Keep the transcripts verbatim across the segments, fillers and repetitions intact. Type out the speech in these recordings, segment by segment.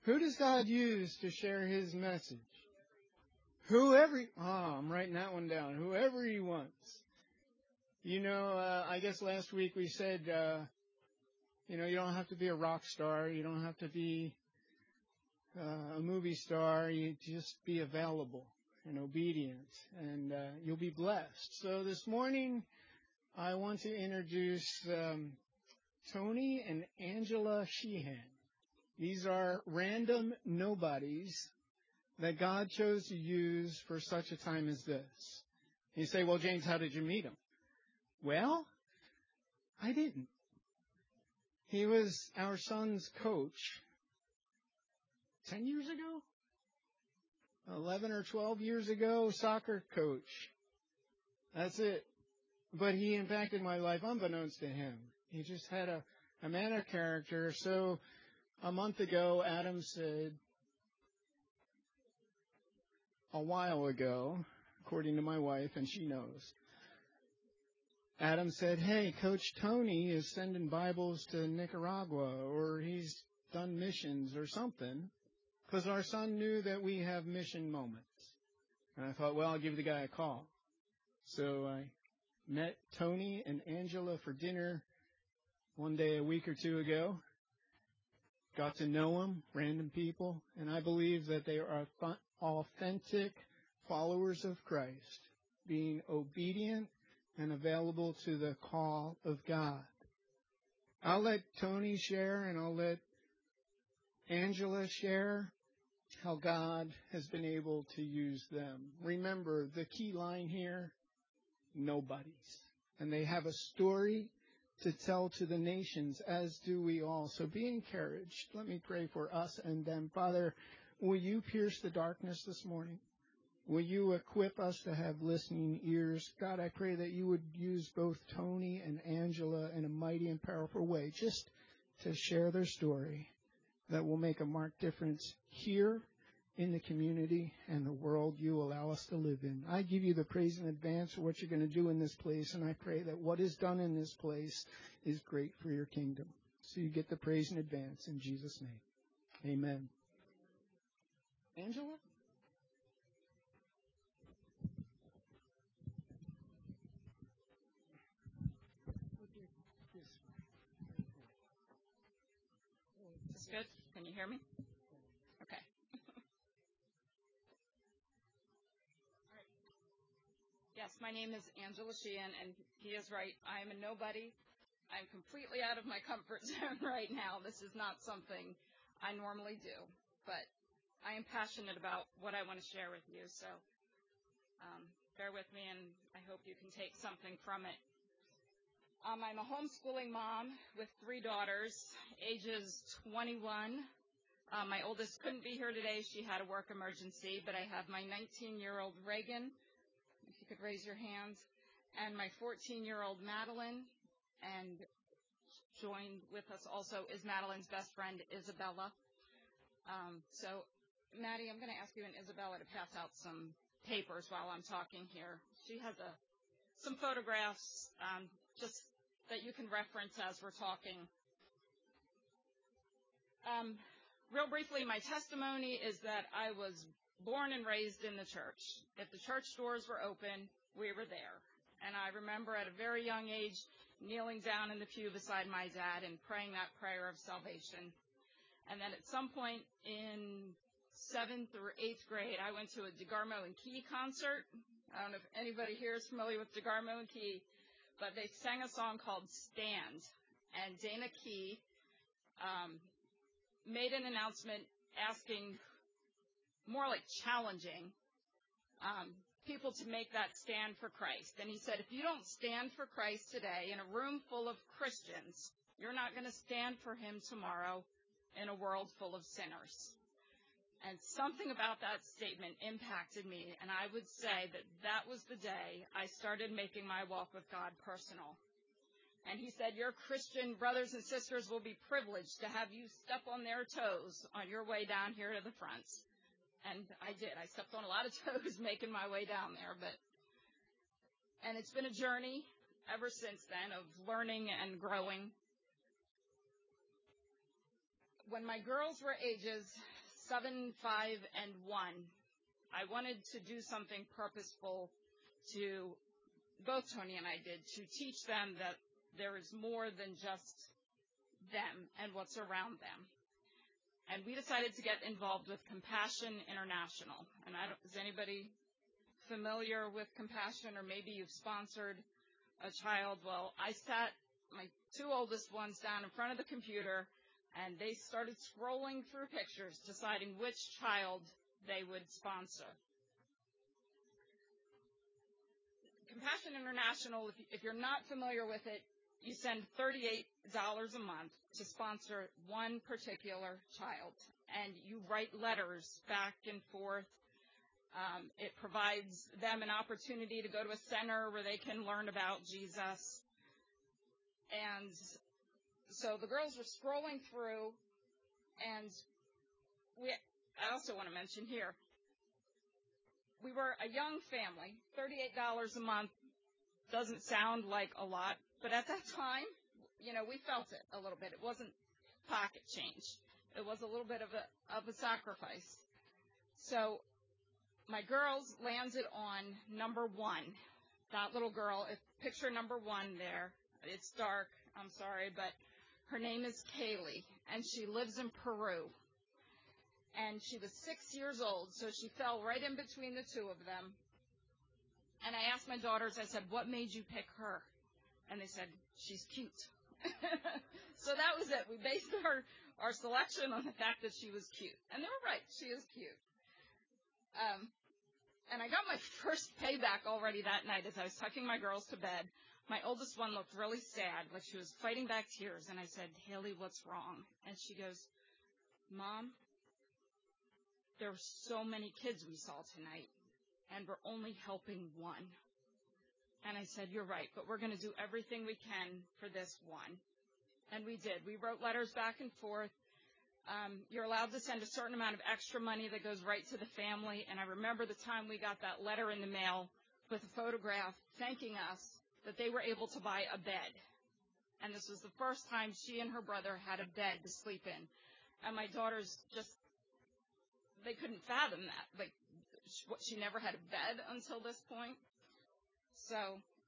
Who does God use to share his message? Whoever, oh, I'm writing that one down. Whoever he wants. You know, uh, I guess last week we said, uh, you know, you don't have to be a rock star. You don't have to be uh, a movie star. You just be available and obedient, and uh, you'll be blessed. So this morning, I want to introduce um, Tony and Angela Sheehan. These are random nobodies that God chose to use for such a time as this. You say, well, James, how did you meet him? Well, I didn't. He was our son's coach ten years ago, eleven or twelve years ago, soccer coach. That's it. But he impacted my life unbeknownst to him. He just had a, a man of character. So a month ago, Adam said, a while ago, according to my wife, and she knows, Adam said, hey, Coach Tony is sending Bibles to Nicaragua, or he's done missions or something, because our son knew that we have mission moments. And I thought, well, I'll give the guy a call. So I met Tony and Angela for dinner one day a week or two ago. Got to know them, random people, and I believe that they are authentic followers of Christ, being obedient and available to the call of God. I'll let Tony share and I'll let Angela share how God has been able to use them. Remember, the key line here, nobodies. And they have a story to tell to the nations, as do we all. So be encouraged. Let me pray for us and them. Father, will you pierce the darkness this morning? Will you equip us to have listening ears? God, I pray that you would use both Tony and Angela in a mighty and powerful way just to share their story that will make a marked difference here in the community and the world you allow us to live in. I give you the praise in advance for what you're going to do in this place, and I pray that what is done in this place is great for your kingdom. So you get the praise in advance in Jesus' name. Amen. Angela? Is this good? Can you hear me? Okay. Yes, my name is Angela Sheehan, and he is right. I am a nobody. I'm completely out of my comfort zone right now. This is not something I normally do, but I am passionate about what I want to share with you, so um, bear with me, and I hope you can take something from it. Um, I'm a homeschooling mom with three daughters, ages twenty-one. Uh, my oldest couldn't be here today. She had a work emergency, but I have my nineteen-year-old Reagan, if you could raise your hands, and my fourteen-year-old Madeline, and joined with us also is Madeline's best friend, Isabella. Um, so, Maddie, I'm going to ask you and Isabella to pass out some papers while I'm talking here. She has a some photographs um, just that you can reference as we're talking. Um, real briefly, my testimony is that I was born and raised in the church. If the church doors were open, we were there. And I remember at a very young age kneeling down in the pew beside my dad and praying that prayer of salvation. And then at some point in seventh or eighth grade, I went to a DeGarmo and Key concert. I don't know if anybody here is familiar with DeGarmo and Key, but they sang a song called Stand. And Dana Key um, made an announcement asking, more like challenging, um, people to make that stand for Christ. And he said, if you don't stand for Christ today in a room full of Christians, you're not going to stand for him tomorrow in a world full of sinners. And something about that statement impacted me, and I would say that that was the day I started making my walk with God personal. And he said, your Christian brothers and sisters will be privileged to have you step on their toes on your way down here to the front. And I did. I stepped on a lot of toes making my way down there. But, and it's been a journey ever since then of learning and growing. When my girls were ages seven, five, and one, I wanted to do something purposeful to, both Tony and I did, to teach them that there is more than just them and what's around them. And we decided to get involved with Compassion International. And I don't, is anybody familiar with Compassion, or maybe you've sponsored a child? Well, I sat my two oldest ones down in front of the computer, and they started scrolling through pictures, deciding which child they would sponsor. Compassion International, if, if you're not familiar with it, you send thirty-eight dollars a month to sponsor one particular child, and you write letters back and forth. Um, it provides them an opportunity to go to a center where they can learn about Jesus. And so the girls were scrolling through, and we, I also want to mention here, we were a young family. thirty-eight dollars a month doesn't sound like a lot, but at that time, you know, we felt it a little bit. It wasn't pocket change. It was a little bit of a of a sacrifice. So my girls landed on number one. That little girl, if picture number one there. It's dark, I'm sorry, but her name is Kaylee, and she lives in Peru. And she was six years old, so she fell right in between the two of them. And I asked my daughters, I said, what made you pick her? And they said, she's cute. So that was it. We based our, our selection on the fact that she was cute. And they were right. She is cute. Um, and I got my first payback already that night as I was tucking my girls to bed. My oldest one looked really sad, like she was fighting back tears. And I said, Haley, what's wrong? And she goes, Mom, there were so many kids we saw tonight, and we're only helping one. And I said, you're right, but we're going to do everything we can for this one. And we did. We wrote letters back and forth. Um, you're allowed to send a certain amount of extra money that goes right to the family. And I remember the time we got that letter in the mail with a photograph thanking us that they were able to buy a bed. And this was the first time she and her brother had a bed to sleep in. And my daughters just, they couldn't fathom that. Like, she never had a bed until this point. So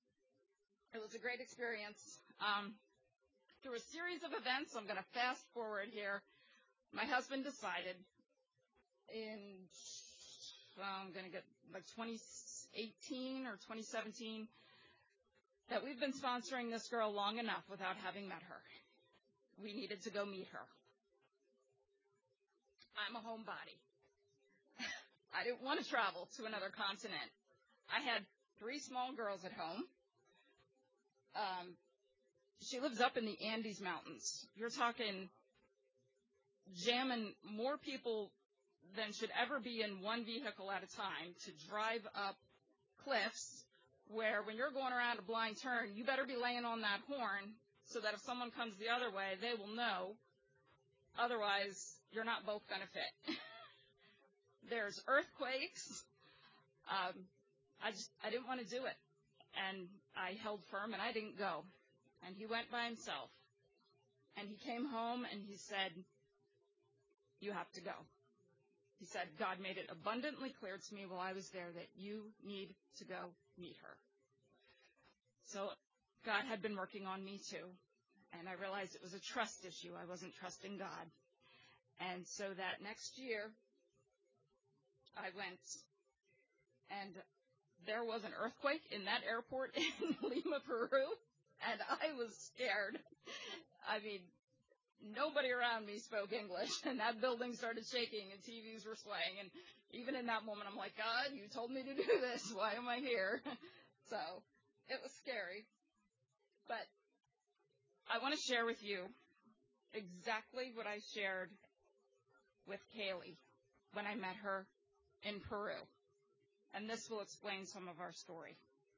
it was a great experience. Um, through a series of events, I'm going to fast forward here. My husband decided in, well, I'm going to get like twenty eighteen or twenty seventeen, that we've been sponsoring this girl long enough without having met her. We needed to go meet her. I'm a homebody. I didn't want to travel to another continent. I had three small girls at home. Um, she lives up in the Andes Mountains. You're talking jamming more people than should ever be in one vehicle at a time to drive up cliffs where when you're going around a blind turn, you better be laying on that horn so that if someone comes the other way, they will know. Otherwise, you're not both going to fit. There's earthquakes. Um, I just, I didn't want to do it. And I held firm, and I didn't go. And he went by himself. And he came home, and he said, you have to go. He said, God made it abundantly clear to me while I was there that you need to go meet her. So God had been working on me too. And I realized it was a trust issue. I wasn't trusting God. And so that next year, I went, and there was an earthquake in that airport in Lima, Peru, and I was scared. I mean, nobody around me spoke English, and that building started shaking, and T Vs were swaying, and even in that moment, I'm like, God, you told me to do this. Why am I here? So it was scary. But I want to share with you exactly what I shared with Kaylee when I met her in Peru. And this will explain some of our story.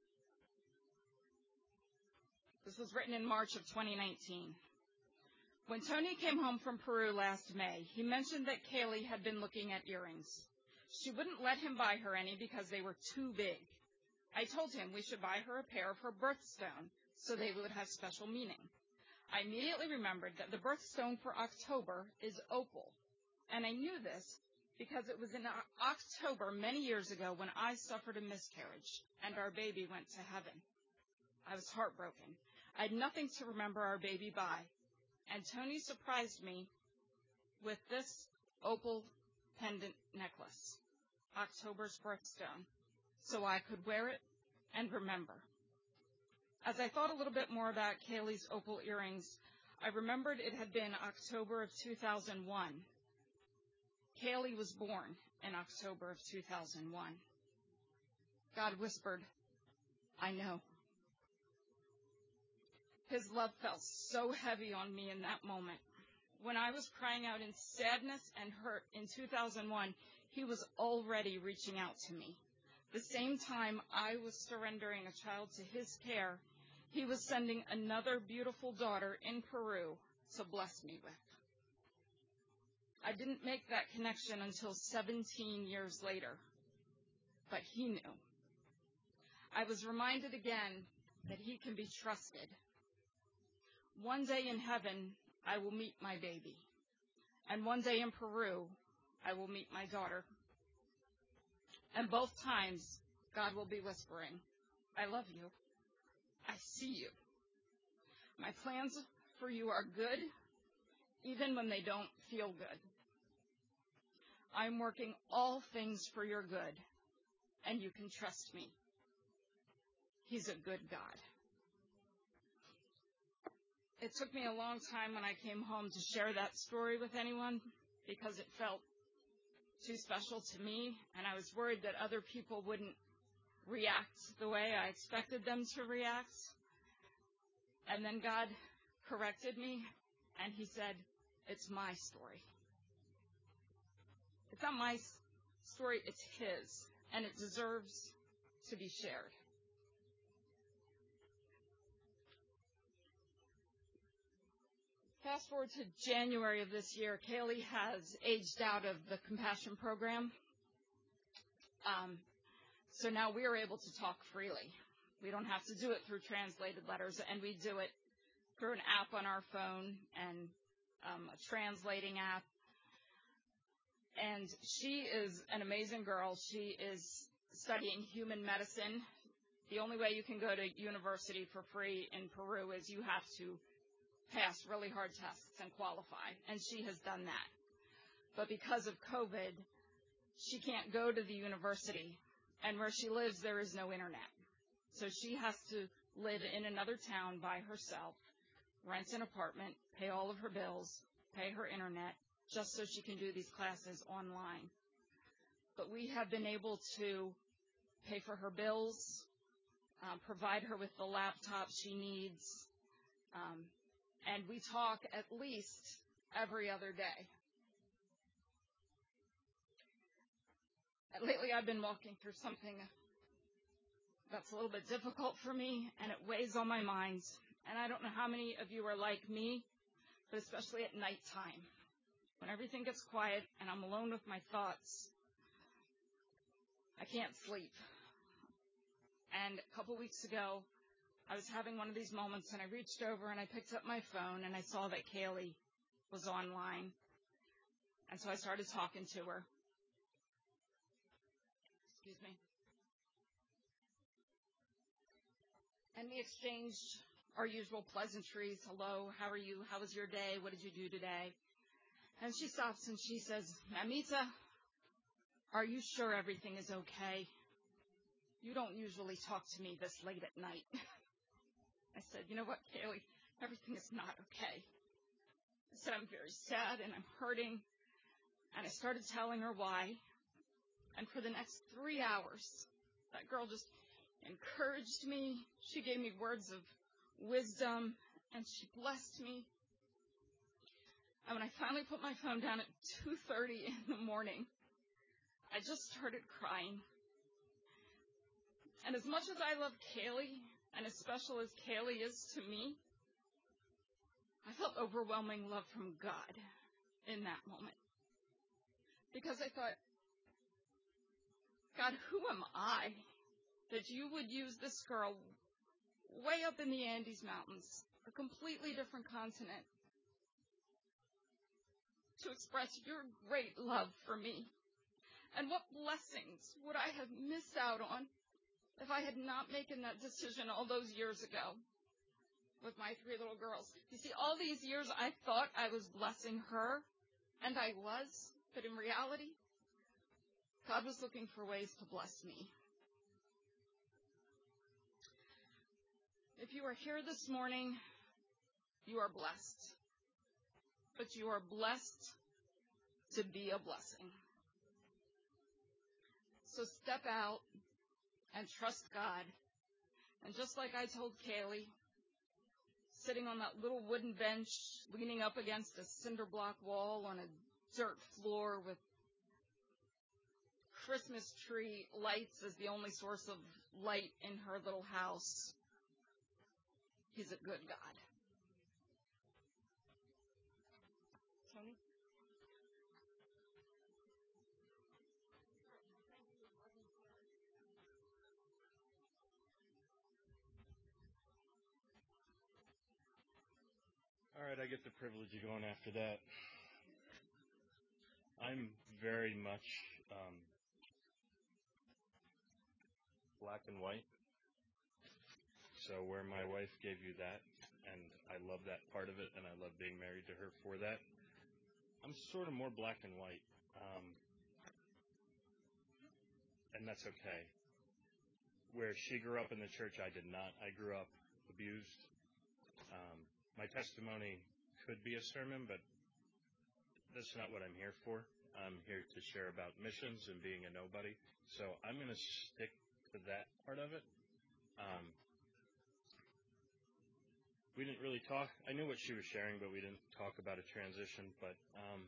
This was written in March of twenty nineteen. When Tony came home from Peru last May, he mentioned that Kaylee had been looking at earrings. She wouldn't let him buy her any because they were too big. I told him we should buy her a pair of her birthstone so they would have special meaning. I immediately remembered that the birthstone for October is opal, and I knew this because it was in October many years ago when I suffered a miscarriage and our baby went to heaven. I was heartbroken. I had nothing to remember our baby by, and Tony surprised me with this opal pendant necklace, October's birthstone, so I could wear it and remember. As I thought a little bit more about Kaylee's opal earrings, I remembered it had been October of two thousand one. Kaylee was born in October of two thousand one. God whispered, I know. His love felt so heavy on me in that moment. When I was crying out in sadness and hurt in two thousand one, he was already reaching out to me. The same time I was surrendering a child to his care, he was sending another beautiful daughter in Peru to bless me with. I didn't make that connection until seventeen years later, but he knew. I was reminded again that he can be trusted. One day in heaven, I will meet my baby, and one day in Peru, I will meet my daughter. And both times, God will be whispering, I love you. I see you. My plans for you are good, even when they don't feel good. I'm working all things for your good, and you can trust me. He's a good God. It took me a long time when I came home to share that story with anyone because it felt too special to me, and I was worried that other people wouldn't react the way I expected them to react. And then God corrected me, and he said, it's my story. It's not my story, it's his, and it deserves to be shared. Fast forward to January of this year, Kaylee has aged out of the Compassion program. Um, so now we are able to talk freely. We don't have to do it through translated letters, and we do it through an app on our phone and um, a translating app. And she is an amazing girl. She is studying human medicine. The only way you can go to university for free in Peru is you have to pass really hard tests and qualify, and she has done that. But because of COVID, she can't go to the university, and where she lives, there is no internet. So she has to live in another town by herself, rent an apartment, pay all of her bills, pay her internet, just so she can do these classes online. But we have been able to pay for her bills, um, provide her with the laptop she needs, um, and we talk at least every other day. Lately, I've been walking through something that's a little bit difficult for me, and it weighs on my mind. And I don't know how many of you are like me, but especially at nighttime, when everything gets quiet and I'm alone with my thoughts, I can't sleep. And a couple weeks ago, I was having one of these moments, and I reached over and I picked up my phone, and I saw that Kaylee was online. And so I started talking to her. Excuse me. And we exchanged our usual pleasantries. Hello, how are you? How was your day? What did you do today? And she stops and she says, Mamita, are you sure everything is okay? You don't usually talk to me this late at night. I said, you know what, Kaylee, everything is not okay. I said, I'm very sad and I'm hurting. And I started telling her why. And for the next three hours, that girl just encouraged me. She gave me words of wisdom, and she blessed me. And when I finally put my phone down at two thirty in the morning, I just started crying. And as much as I love Kaylee, and as special as Kaylee is to me, I felt overwhelming love from God in that moment. Because I thought, God, who am I that you would use this girl way up in the Andes Mountains, a completely different continent, to express your great love for me And what blessings would I have missed out on if I had not made that decision all those years ago with my three little girls? You see, all these years I thought I was blessing her, and I was, but in reality, God was looking for ways to bless me. If you are here this morning, you are blessed. But you are blessed to be a blessing. So step out and trust God. And just like I told Kaylee, sitting on that little wooden bench, leaning up against a cinder block wall on a dirt floor with Christmas tree lights as the only source of light in her little house, He's a good God. Tony? All right, I get the privilege of going after that. I'm very much um, black and white. So where my wife gave you that, and I love that part of it, and I love being married to her for that, I'm sort of more black and white. Um, and that's okay. Where she grew up in the church, I did not. I grew up abused. Um, my testimony could be a sermon, but that's not what I'm here for. I'm here to share about missions and being a nobody. So I'm going to stick to that part of it. Um, we didn't really talk. I knew what she was sharing, but we didn't talk about a transition. But, um,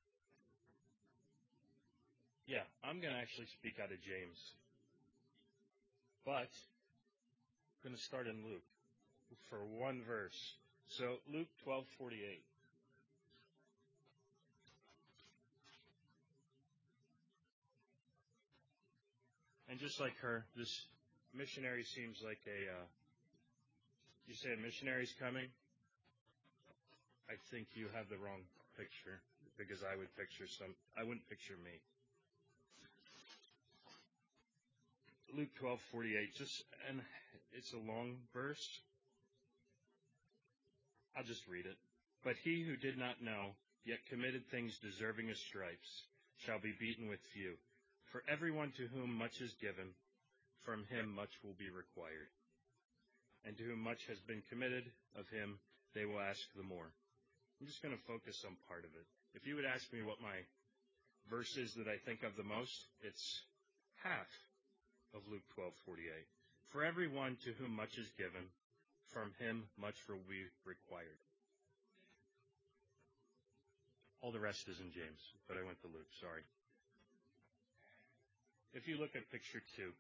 yeah, I'm going to actually speak out of James. But I'm going to start in Luke for one verse. So Luke twelve forty-eight. And just like her, this missionary seems like a, uh, you say a missionary's coming? I think you have the wrong picture, because I would picture some, I wouldn't picture me. Luke twelve forty-eight, just, and it's a long verse. I'll just read it. But he who did not know, yet committed things deserving of stripes, shall be beaten with few. For everyone to whom much is given, from him much will be required. And to whom much has been committed, of him they will ask the more. I'm just going to focus on part of it. If you would ask me what my verse is that I think of the most, it's half of Luke twelve forty-eight. For everyone to whom much is given, from him much will be required. All the rest is in James, but I went to Luke, sorry. If you look at picture two,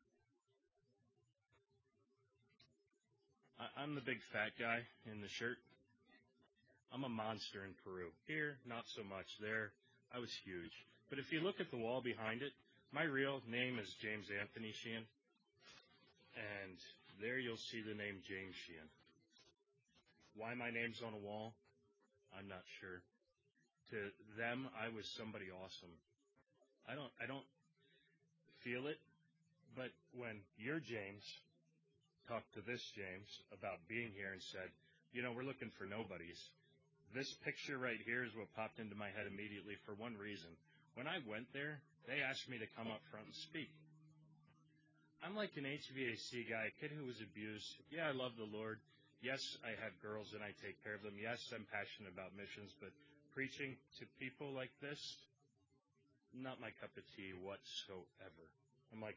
I'm the big fat guy in the shirt. I'm a monster in Peru. Here, not so much. There, I was huge. But if you look at the wall behind it, my real name is James Anthony Sheehan. And there you'll see the name James Sheehan. Why my name's on a wall, I'm not sure. To them, I was somebody awesome. I don't, I don't feel it, but when your James talked to this James about being here and said, you know, we're looking for nobodies. This picture right here is what popped into my head immediately for one reason. When I went there, they asked me to come up front and speak. I'm like an H V A C guy, a kid who was abused. Yeah, I love the Lord. Yes, I have girls and I take care of them. Yes, I'm passionate about missions, but preaching to people like this, not my cup of tea whatsoever. I'm like,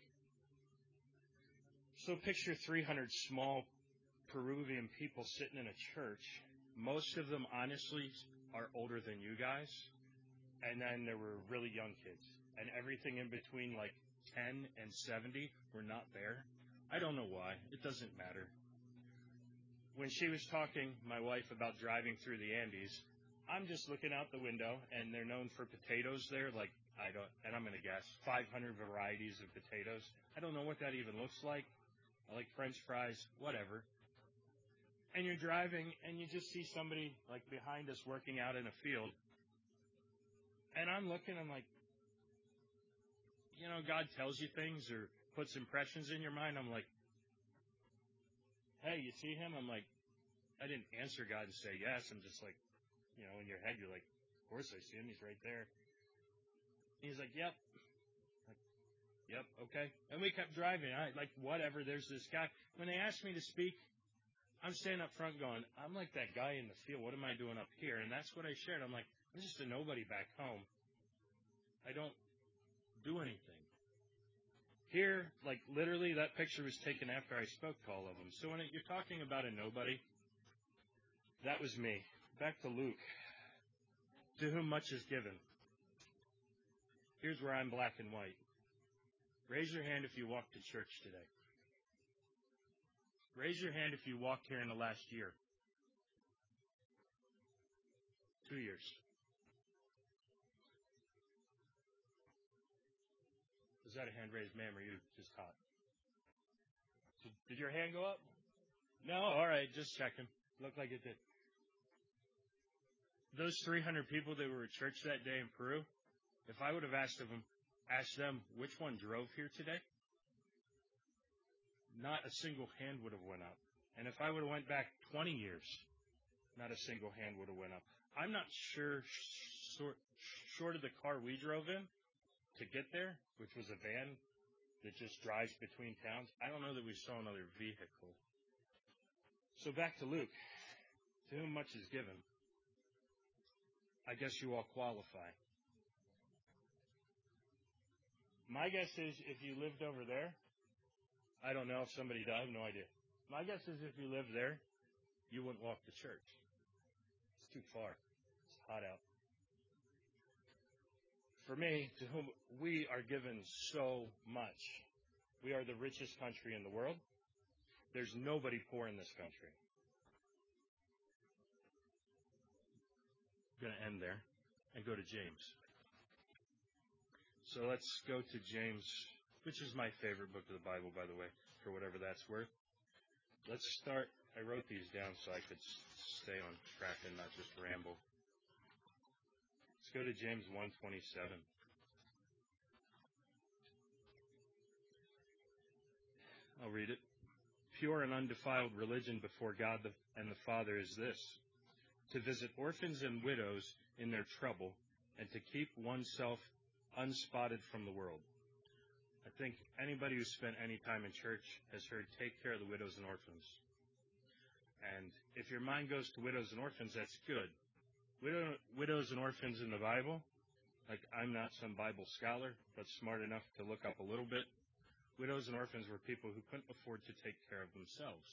so picture three hundred small Peruvian people sitting in a church. Most of them, honestly, are older than you guys. And then there were really young kids. And everything in between, like ten and seventy, were not there. I don't know why. It doesn't matter. When she was talking, my wife, about driving through the Andes, I'm just looking out the window, and they're known for potatoes there, like, I don't, and I'm going to guess, five hundred varieties of potatoes. I don't know what that even looks like. I like French fries, whatever. And you're driving, and you just see somebody, like, behind us working out in a field. And I'm looking, I'm like, you know, God tells you things or puts impressions in your mind, I'm like, hey, you see him? I'm like, I didn't answer God and say yes. I'm just like, you know, in your head, you're like, of course I see him. He's right there. He's like, yep. Like, yep, okay. And we kept driving. I like, whatever, there's this guy. When they asked me to speak, I'm standing up front going, I'm like that guy in the field. What am I doing up here? And that's what I shared. I'm like, I'm just a nobody back home. I don't do anything. Here, like literally, that picture was taken after I spoke to all of them. So when it, you're talking about a nobody, that was me. Back to Luke. To whom much is given. Here's where I'm black and white. Raise your hand if you walked to church today. Raise your hand if you walked here in the last year. Two years. Was that a hand raised, ma'am, or you just hot? Did your hand go up? No? All right, just checking. Looked like it did. Those three hundred people that were at church that day in Peru, if I would have asked them, asked them which one drove here today, not a single hand would have went up. And if I would have went back twenty years, not a single hand would have went up. I'm not sure, short, short of the car we drove in to get there, which was a van that just drives between towns, I don't know that we saw another vehicle. So back to Luke. To whom much is given, I guess you all qualify. My guess is if you lived over there, I don't know if somebody died, I have no idea. My guess is if you lived there, you wouldn't walk to church. It's too far. It's hot out. For me, to whom we are given so much. We are the richest country in the world. There's nobody poor in this country. I'm going to end there and go to James. So let's go to James, which is my favorite book of the Bible, by the way, for whatever that's worth. Let's start. I wrote these down so I could stay on track and not just ramble. Let's go to James one twenty-seven. I'll read it. Pure and undefiled religion before God and the Father is this, to visit orphans and widows in their trouble and to keep oneself unspotted from the world. I think anybody who's spent any time in church has heard take care of the widows and orphans. And if your mind goes to widows and orphans, that's good. Widow, widows and orphans in the Bible, like I'm not some Bible scholar, but smart enough to look up a little bit. Widows and orphans were people who couldn't afford to take care of themselves.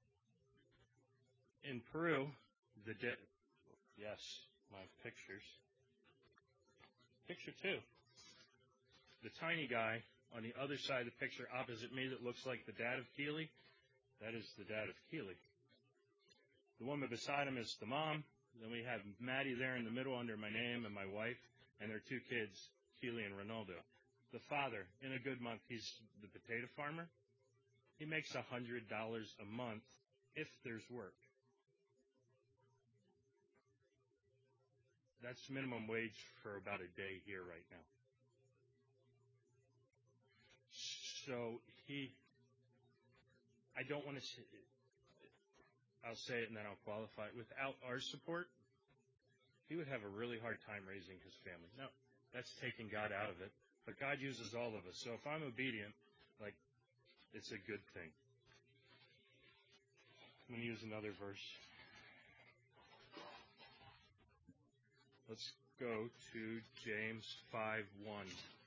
In Peru, the de- yes, my pictures. Picture two. The tiny guy on the other side of the picture opposite me that looks like the dad of Keely, that is the dad of Keely. The woman beside him is the mom. Then we have Maddie there in the middle under my name and my wife, and their two kids, Keely and Ronaldo. The father, in a good month, he's the potato farmer. He makes one hundred dollars a month if there's work. That's minimum wage for about a day here right now. So he, I don't want to say, I'll say it and then I'll qualify it. Without our support, he would have a really hard time raising his family. No, that's taking God out of it. But God uses all of us. So if I'm obedient, like, it's a good thing. I'm going to use another verse. Let's go to James five one.